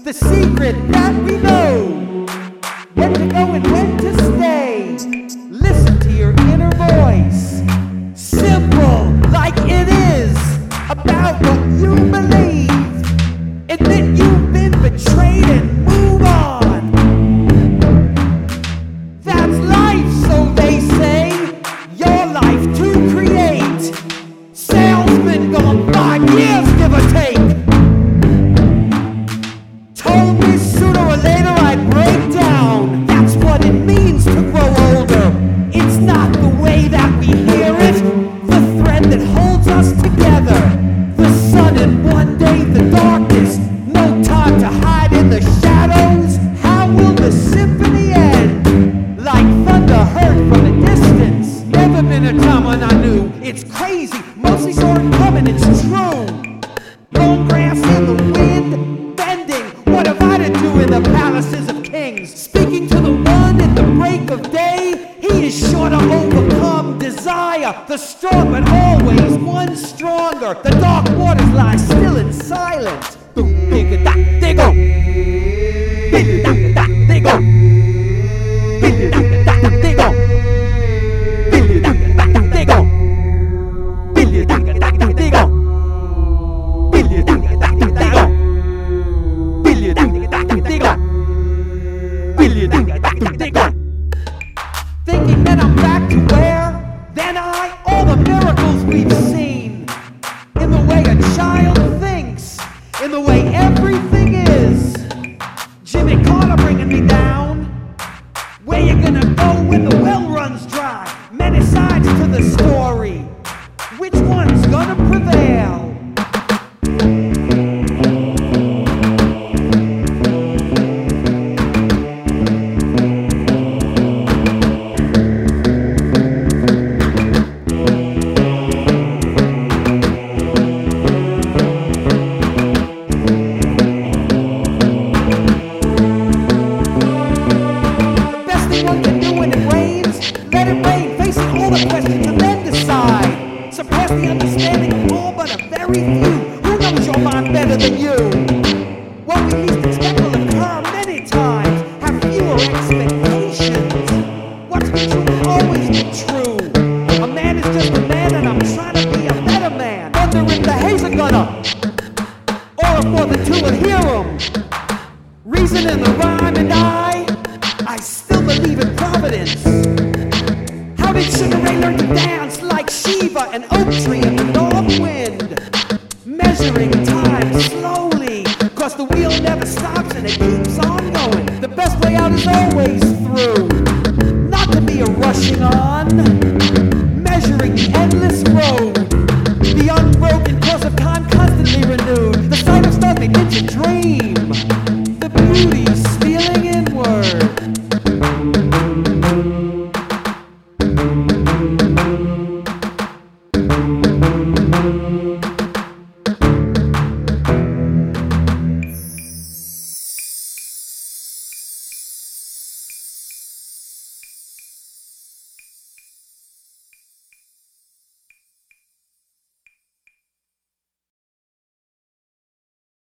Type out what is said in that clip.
the secret that we know, when to go and when to stay. Listen to your inner voice, simple like it is, about what you believe. Admit you've been betrayed and move on. That's life, so they say, your life to create. Salesman gone 5 years, give or take. Told me sooner or later I'd break down. That's what it means to grow older. It's not the way that we hear it, the thread that holds us together. The sun and one day the darkness, no time to hide in the shadows. How will the symphony end? Like thunder heard from a distance. Never been a time when I knew it's crazy, mostly saw it coming, it's true. Long grass in the wind, bending. What have I to do in the palaces of kings? Speaking to the one in the break of day, he is sure to overcome desire. The strong but always one stronger. The dark waters lie still and silent. They go. They go. They go. Thinking that I'm back to where, then all the miracles we've seen, in the way a child thinks, in the way everything is. Jimmy Carter bringing me down. Where you gonna go when the well runs dry? Many sides to the story. Which one's gonna prevail? Questions and then decide. Suppress the understanding of all but a very few. Who knows your mind better than you? What we least expect will occur many times. Have fewer expectations. What's been true will always be true. A man is just a man, and I'm trying to be a better man. Wonder if the haze are gonna, or if more than two will hear them. Reason in the rhyme, and I still believe in Providence. How did Sugar Ray learn to dance like Shiva, an oak tree in the north wind? Measuring time slowly, cause the wheel never stops and it keeps on going. The best way out is always through, not to be a rushing on.